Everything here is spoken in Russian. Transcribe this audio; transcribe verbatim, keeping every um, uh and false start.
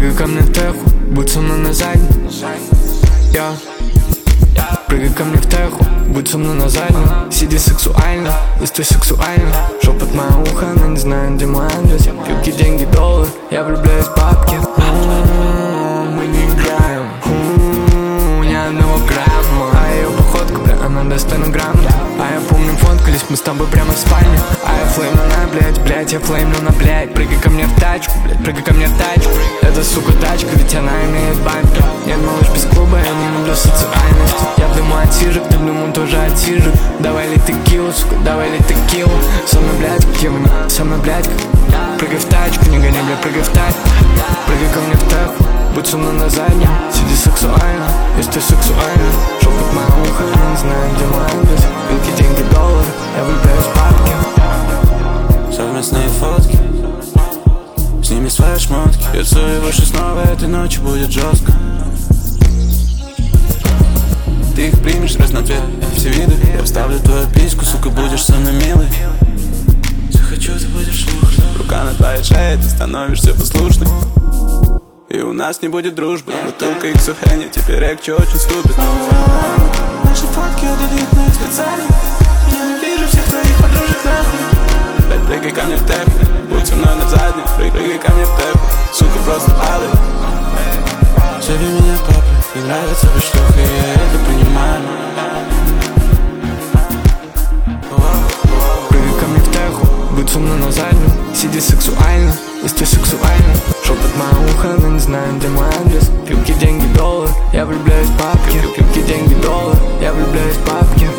Прыгай ко мне в теху, будь со мной на заднем. Я Прыгай ко мне в теху, будь со мной на заднем. Сиди сексуально, листай сексуально. Шепот мое ухо, она не знает, где мой адрес. Юбки, деньги, доллар, я влюбляюсь в бабки. Мы не играем, ни одного грамма. А ее походка, бля, она достойна грамма. А я помню, фоткались мы с тобой прямо в спальне. А я флеймлена, блядь, блядь, я флеймлена, блядь. Прыгай ко мне в тачку, блядь, прыгай ко мне в тачку. Это, сука, тачка, ведь она имеет бампер. Нет, малыш, без клуба, я не люблю социальность. Я дыму от сижек, ты дыму тоже от сижек. Давай ли текилу, сука, давай ли текилу. Со мной, блядь, как я выню, со мной, блядь, как. Прыгай в тачку, не гони, блядь, прыгай в тачку. Прыгай ко мне в теху, будь со мной на заднем. Сиди сексуально, если сексуально. Шепот мое ухо, я не знаю, где мой адрес. Вилки, деньги, доллар, я влюбляюсь в бабки. Совместные фотки, сними свои шмотки. Я целую выше снова, этой ночью будет жестко. Ты их примешь, разноцвет, все виды. Я вставлю твою письку, сука, будешь со мной милый. Захочу, ты будешь слушать. Рука на твоей шее, ты становишься послушным. И у нас не будет дружбы. Бутылка икс у Хенни, теперь экчи очень ступит. Наши фотки удалит на их специально. Я ненавижу всех твоих подружек нахуй. Блядь, прыгай ко мне в теху, будь со мной на заднем. Прыгай ко мне в теху, сука, просто падай. Зови меня папа, не нравится быть шлюхой, я это понимаю. Прыгай ко мне в теху, будь со мной на заднем. Сиди сексуально, если сексуально. Шепот мое ухо, она не знает, где мой адрес. Юбки, деньги, доллар, я влюбляюсь в бабки. Юбки, деньги, доллар, я влюбляюсь в бабки.